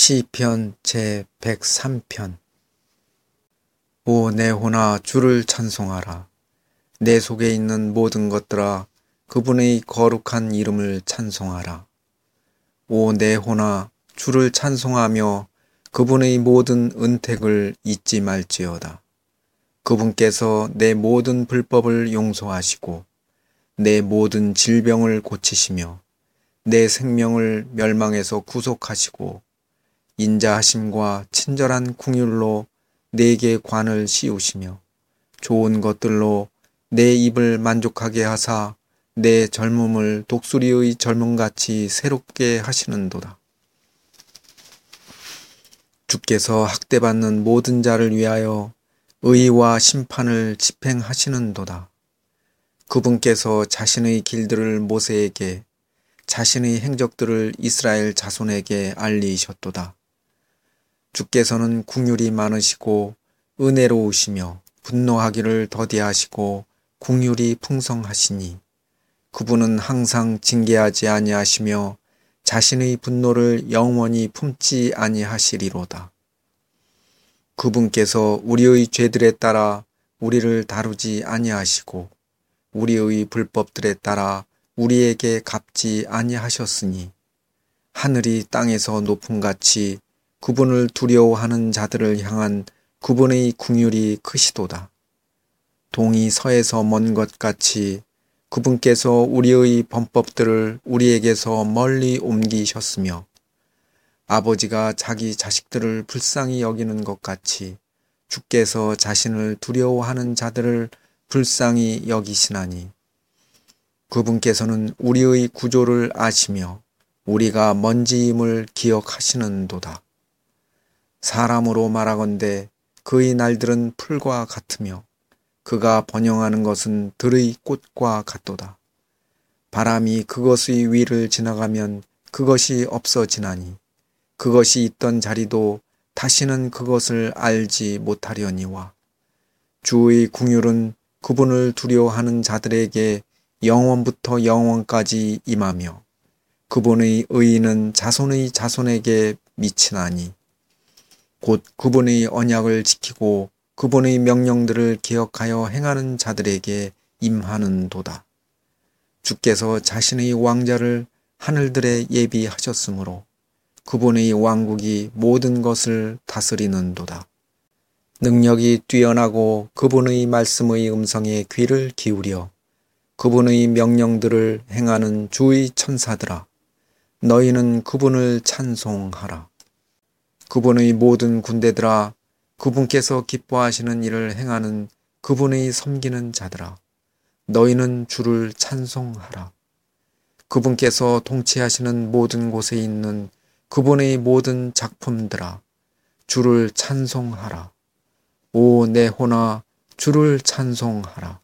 시편 제103편. 오 내 혼아 주를 찬송하라. 내 속에 있는 모든 것들아 그분의 거룩한 이름을 찬송하라. 오 내 혼아 주를 찬송하며 그분의 모든 은택을 잊지 말지어다. 그분께서 내 모든 불법을 용서하시고 내 모든 질병을 고치시며 내 생명을 멸망에서 구속하시고 인자하심과 친절한 긍휼로 내게 관을 씌우시며 좋은 것들로 내 입을 만족하게 하사 내 젊음을 독수리의 젊음같이 새롭게 하시는도다. 주께서 학대받는 모든 자를 위하여 의와 심판을 집행하시는도다. 그분께서 자신의 길들을 모세에게 자신의 행적들을 이스라엘 자손에게 알리셨도다. 주께서는 긍휼이 많으시고 은혜로우시며 분노하기를 더디하시고 긍휼이 풍성하시니 그분은 항상 징계하지 아니하시며 자신의 분노를 영원히 품지 아니하시리로다. 그분께서 우리의 죄들에 따라 우리를 다루지 아니하시고 우리의 불법들에 따라 우리에게 갚지 아니하셨으니 하늘이 땅에서 높음같이 그분을 두려워하는 자들을 향한 그분의 긍휼이 크시도다. 동이 서에서 먼 것 같이 그분께서 우리의 범법들을 우리에게서 멀리 옮기셨으며 아버지가 자기 자식들을 불쌍히 여기는 것 같이 주께서 자신을 두려워하는 자들을 불쌍히 여기시나니 그분께서는 우리의 구조를 아시며 우리가 먼지임을 기억하시는도다. 사람으로 말하건대 그의 날들은 풀과 같으며 그가 번영하는 것은 들의 꽃과 같도다. 바람이 그것의 위를 지나가면 그것이 없어지나니 그것이 있던 자리도 다시는 그것을 알지 못하려니와 주의 긍휼은 그분을 두려워하는 자들에게 영원부터 영원까지 임하며 그분의 의의는 자손의 자손에게 미치나니 곧 그분의 언약을 지키고 그분의 명령들을 기억하여 행하는 자들에게 임하는도다. 주께서 자신의 왕자를 하늘들에 예비하셨으므로 그분의 왕국이 모든 것을 다스리는도다. 능력이 뛰어나고 그분의 말씀의 음성에 귀를 기울여 그분의 명령들을 행하는 주의 천사들아, 너희는 그분을 찬송하라. 그분의 모든 군대들아, 그분께서 기뻐하시는 일을 행하는 그분의 섬기는 자들아, 너희는 주를 찬송하라. 그분께서 통치하시는 모든 곳에 있는 그분의 모든 작품들아, 주를 찬송하라. 오 내 혼아 주를 찬송하라.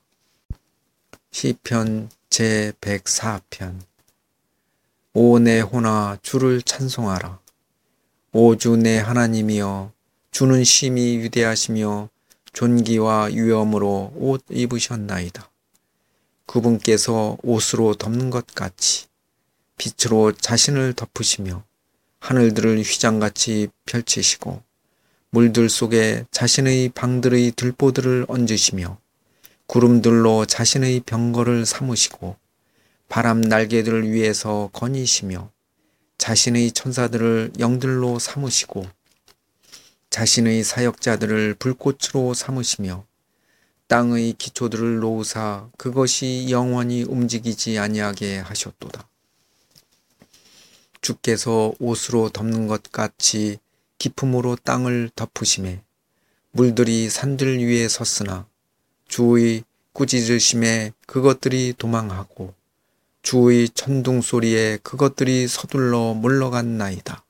시편 제104편. 오 내 혼아 주를 찬송하라. 오 주 내 하나님이여 주는 심히 위대하시며 존귀와 위엄으로 옷 입으셨나이다. 그분께서 옷으로 덮는 것 같이 빛으로 자신을 덮으시며 하늘들을 휘장같이 펼치시고 물들 속에 자신의 방들의 들보들을 얹으시며 구름들로 자신의 병거를 삼으시고 바람 날개들 위에서 거니시며 자신의 천사들을 영들로 삼으시고 자신의 사역자들을 불꽃으로 삼으시며 땅의 기초들을 놓으사 그것이 영원히 움직이지 아니하게 하셨도다. 주께서 옷으로 덮는 것 같이 기품으로 땅을 덮으시매 물들이 산들 위에 섰으나 주의 꾸짖으심에 그것들이 도망하고 주의 천둥 소리에 그것들이 서둘러 물러갔나이다.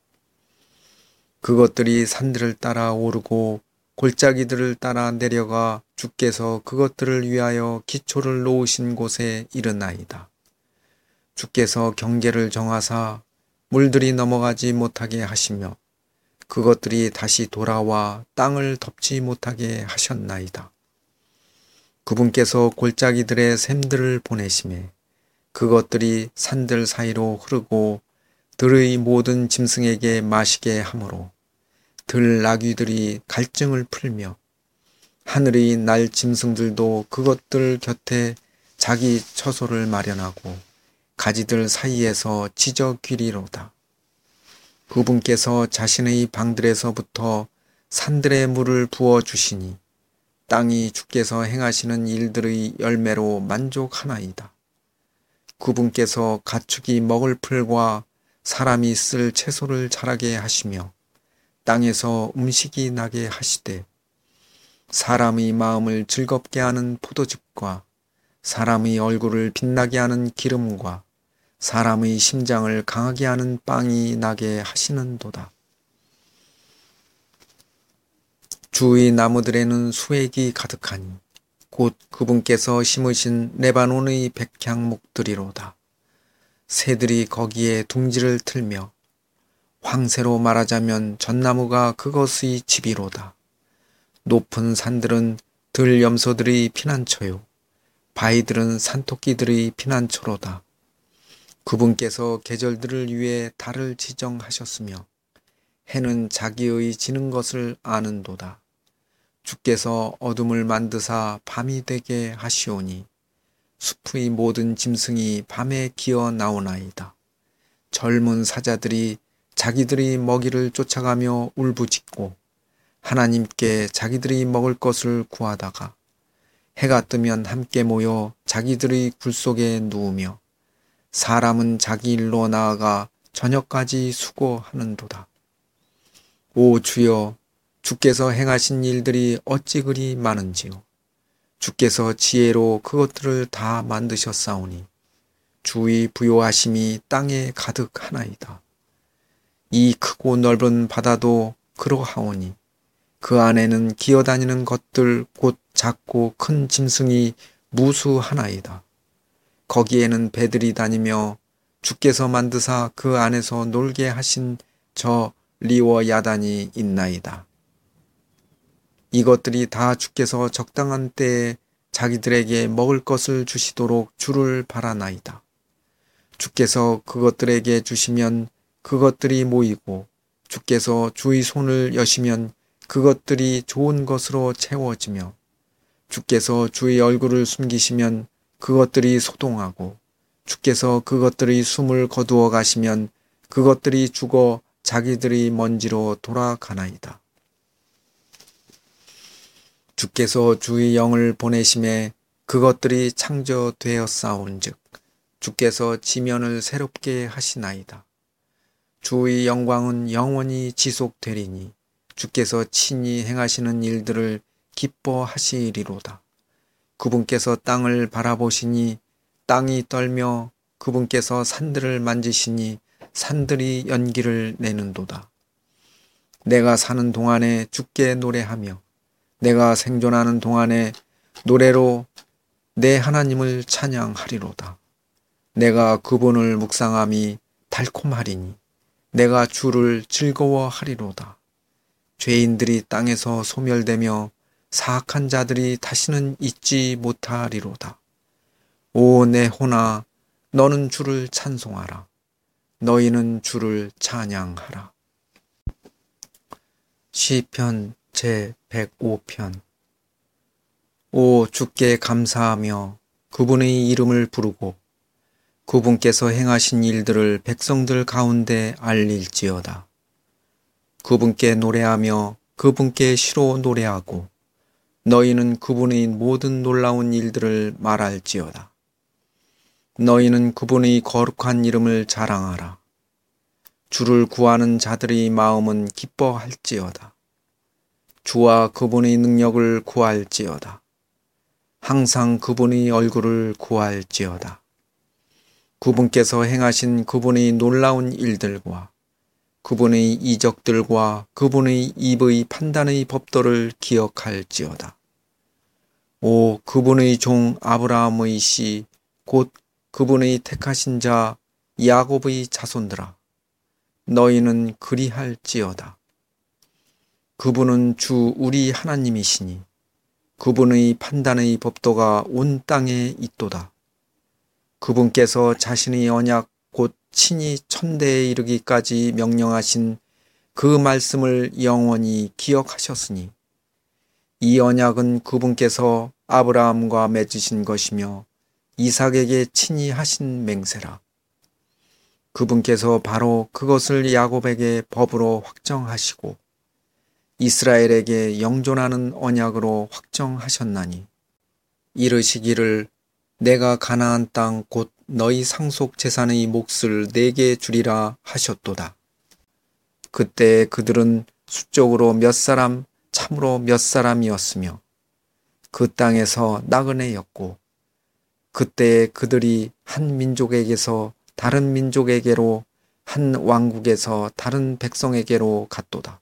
그것들이 산들을 따라 오르고 골짜기들을 따라 내려가 주께서 그것들을 위하여 기초를 놓으신 곳에 이르나이다. 주께서 경계를 정하사 물들이 넘어가지 못하게 하시며 그것들이 다시 돌아와 땅을 덮지 못하게 하셨나이다. 그분께서 골짜기들의 샘들을 보내시매 그것들이 산들 사이로 흐르고 들의 모든 짐승에게 마시게 하므로 들 나귀들이 갈증을 풀며 하늘의 날 짐승들도 그것들 곁에 자기 처소를 마련하고 가지들 사이에서 짖어 귀리로다. 그분께서 자신의 방들에서부터 산들의 물을 부어주시니 땅이 주께서 행하시는 일들의 열매로 만족하나이다. 그분께서 가축이 먹을 풀과 사람이 쓸 채소를 자라게 하시며 땅에서 음식이 나게 하시되 사람의 마음을 즐겁게 하는 포도즙과 사람의 얼굴을 빛나게 하는 기름과 사람의 심장을 강하게 하는 빵이 나게 하시는도다. 주의 나무들에는 수액이 가득하니 곧 그분께서 심으신 레바논의 백향목들이로다. 새들이 거기에 둥지를 틀며 황새로 말하자면 전나무가 그것의 집이로다. 높은 산들은 들염소들의 피난처요 바위들은 산토끼들의 피난처로다. 그분께서 계절들을 위해 달을 지정하셨으며 해는 자기의 지는 것을 아는도다. 주께서 어둠을 만드사 밤이 되게 하시오니 숲의 모든 짐승이 밤에 기어 나오나이다. 젊은 사자들이 자기들의 먹이를 쫓아가며 울부짖고 하나님께 자기들이 먹을 것을 구하다가 해가 뜨면 함께 모여 자기들의 굴 속에 누우며 사람은 자기 일로 나아가 저녁까지 수고하는도다. 오 주여, 주께서 행하신 일들이 어찌 그리 많은지요. 주께서 지혜로 그것들을 다 만드셨사오니 주의 부요하심이 땅에 가득하나이다. 이 크고 넓은 바다도 그러하오니 그 안에는 기어다니는 것들 곧 작고 큰 짐승이 무수하나이다. 거기에는 배들이 다니며 주께서 만드사 그 안에서 놀게 하신 저 리워 야단이 있나이다. 이것들이 다 주께서 적당한 때에 자기들에게 먹을 것을 주시도록 주를 바라나이다. 주께서 그것들에게 주시면 그것들이 모이고 주께서 주의 손을 여시면 그것들이 좋은 것으로 채워지며 주께서 주의 얼굴을 숨기시면 그것들이 소동하고 주께서 그것들의 숨을 거두어 가시면 그것들이 죽어 자기들의 먼지로 돌아가나이다. 주께서 주의 영을 보내심에 그것들이 창조되었사온즉 주께서 지면을 새롭게 하시나이다. 주의 영광은 영원히 지속되리니 주께서 친히 행하시는 일들을 기뻐하시리로다. 그분께서 땅을 바라보시니 땅이 떨며 그분께서 산들을 만지시니 산들이 연기를 내는도다. 내가 사는 동안에 주께 노래하며 내가 생존하는 동안에 노래로 내 하나님을 찬양하리로다. 내가 그분을 묵상함이 달콤하리니 내가 주를 즐거워하리로다. 죄인들이 땅에서 소멸되며 사악한 자들이 다시는 잊지 못하리로다. 오 내 혼아, 너는 주를 찬송하라. 너희는 주를 찬양하라. 시편 제105편. 오 주께 감사하며 그분의 이름을 부르고 그분께서 행하신 일들을 백성들 가운데 알릴지어다. 그분께 노래하며 그분께 시로 노래하고 너희는 그분의 모든 놀라운 일들을 말할지어다. 너희는 그분의 거룩한 이름을 자랑하라. 주를 구하는 자들의 마음은 기뻐할지어다. 주와 그분의 능력을 구할지어다. 항상 그분의 얼굴을 구할지어다. 그분께서 행하신 그분의 놀라운 일들과 그분의 이적들과 그분의 입의 판단의 법도를 기억할지어다. 오 그분의 종 아브라함의 씨 곧 그분의 택하신 자 야곱의 자손들아, 너희는 그리할지어다. 그분은 주 우리 하나님이시니 그분의 판단의 법도가 온 땅에 있도다. 그분께서 자신의 언약 곧 친히 천대에 이르기까지 명령하신 그 말씀을 영원히 기억하셨으니 이 언약은 그분께서 아브라함과 맺으신 것이며 이삭에게 친히 하신 맹세라. 그분께서 바로 그것을 야곱에게 법으로 확정하시고 이스라엘에게 영존하는 언약으로 확정하셨나니 이르시기를 내가 가나안 땅 곧 너희 상속 재산의 몫을 내게 주리라 하셨도다. 그때 그들은 수적으로 몇 사람 참으로 몇 사람이었으며 그 땅에서 나그네였고 그때에 그들이 한 민족에게서 다른 민족에게로 한 왕국에서 다른 백성에게로 갔도다.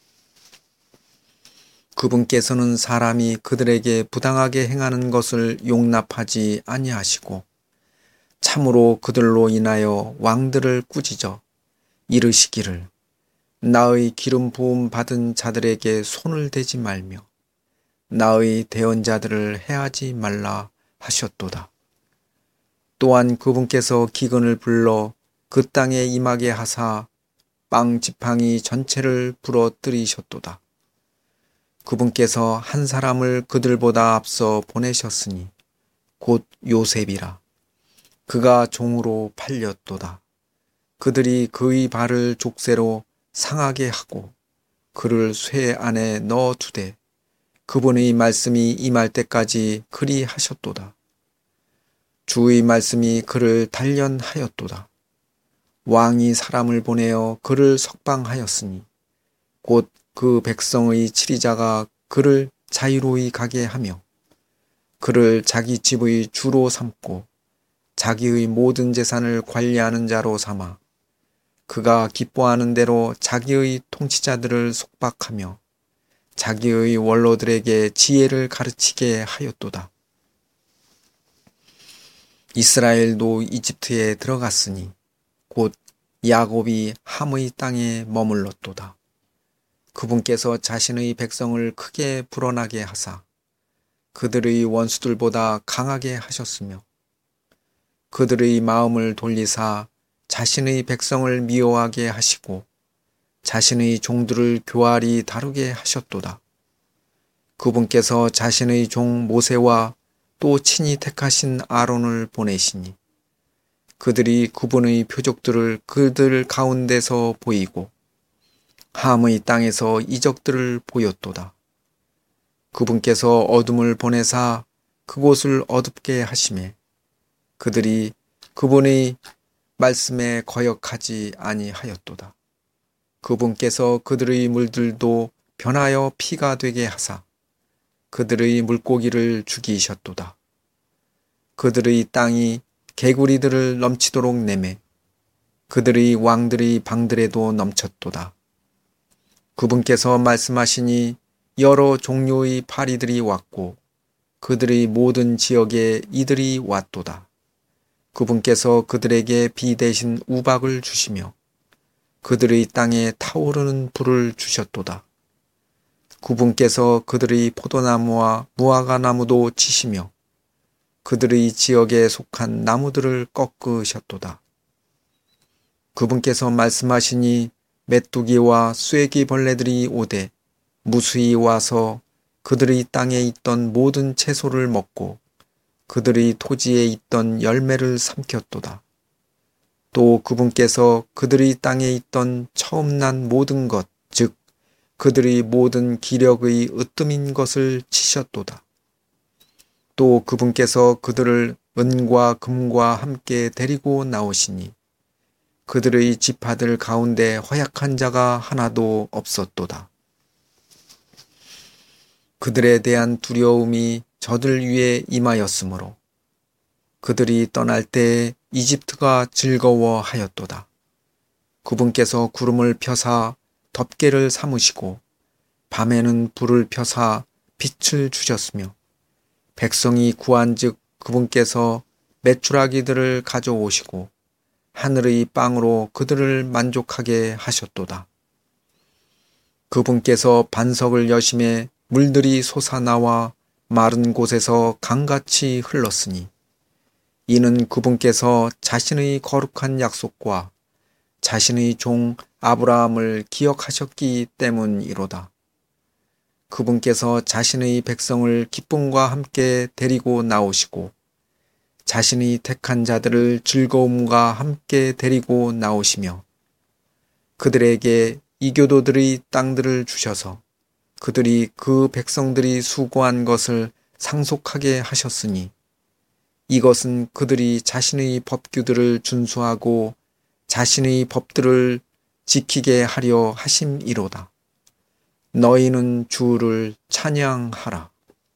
그분께서는 사람이 그들에게 부당하게 행하는 것을 용납하지 아니하시고 참으로 그들로 인하여 왕들을 꾸짖어 이르시기를 나의 기름 부음 받은 자들에게 손을 대지 말며 나의 대언자들을 해하지 말라 하셨도다. 또한 그분께서 기근을 불러 그 땅에 임하게 하사 빵 지팡이 전체를 부러뜨리셨도다. 그분께서 한 사람을 그들보다 앞서 보내셨으니 곧 요셉이라. 그가 종으로 팔렸도다. 그들이 그의 발을 족쇄로 상하게 하고 그를 쇠 안에 넣어두되 그분의 말씀이 임할 때까지 그리 하셨도다. 주의 말씀이 그를 단련하였도다. 왕이 사람을 보내어 그를 석방하였으니 곧 그 백성의 치리자가 그를 자유로이 가게 하며 그를 자기 집의 주로 삼고 자기의 모든 재산을 관리하는 자로 삼아 그가 기뻐하는 대로 자기의 통치자들을 속박하며 자기의 원로들에게 지혜를 가르치게 하였도다. 이스라엘도 이집트에 들어갔으니 곧 야곱이 함의 땅에 머물렀도다. 그분께서 자신의 백성을 크게 불어나게 하사 그들의 원수들보다 강하게 하셨으며 그들의 마음을 돌리사 자신의 백성을 미워하게 하시고 자신의 종들을 교활히 다루게 하셨도다. 그분께서 자신의 종 모세와 또 친히 택하신 아론을 보내시니 그들이 그분의 표적들을 그들 가운데서 보이고 함의 땅에서 이적들을 보였도다. 그분께서 어둠을 보내사 그곳을 어둡게 하시매 그들이 그분의 말씀에 거역하지 아니하였도다. 그분께서 그들의 물들도 변하여 피가 되게 하사 그들의 물고기를 죽이셨도다. 그들의 땅이 개구리들을 넘치도록 내매 그들의 왕들의 방들에도 넘쳤도다. 그분께서 말씀하시니 여러 종류의 파리들이 왔고 그들의 모든 지역에 이들이 왔도다. 그분께서 그들에게 비 대신 우박을 주시며 그들의 땅에 타오르는 불을 주셨도다. 그분께서 그들의 포도나무와 무화과나무도 치시며 그들의 지역에 속한 나무들을 꺾으셨도다. 그분께서 말씀하시니 메뚜기와 쐐기 벌레들이 오되 무수히 와서 그들의 땅에 있던 모든 채소를 먹고 그들의 토지에 있던 열매를 삼켰도다. 또 그분께서 그들의 땅에 있던 처음 난 모든 것, 즉 그들의 모든 기력의 으뜸인 것을 치셨도다. 또 그분께서 그들을 은과 금과 함께 데리고 나오시니 그들의 지파들 가운데 허약한 자가 하나도 없었도다. 그들에 대한 두려움이 저들 위에 임하였으므로 그들이 떠날 때에 이집트가 즐거워하였도다. 그분께서 구름을 펴사 덮개를 삼으시고 밤에는 불을 펴사 빛을 주셨으며 백성이 구한즉 그분께서 메추라기들을 가져오시고 하늘의 빵으로 그들을 만족하게 하셨도다. 그분께서 반석을 여심해 물들이 솟아나와 마른 곳에서 강같이 흘렀으니 이는 그분께서 자신의 거룩한 약속과 자신의 종 아브라함을 기억하셨기 때문이로다. 그분께서 자신의 백성을 기쁨과 함께 데리고 나오시고 자신이 택한 자들을 즐거움과 함께 데리고 나오시며 그들에게 이교도들의 땅들을 주셔서 그들이 그 백성들이 수고한 것을 상속하게 하셨으니 이것은 그들이 자신의 법규들을 준수하고 자신의 법들을 지키게 하려 하심이로다. 너희는 주를 찬양하라.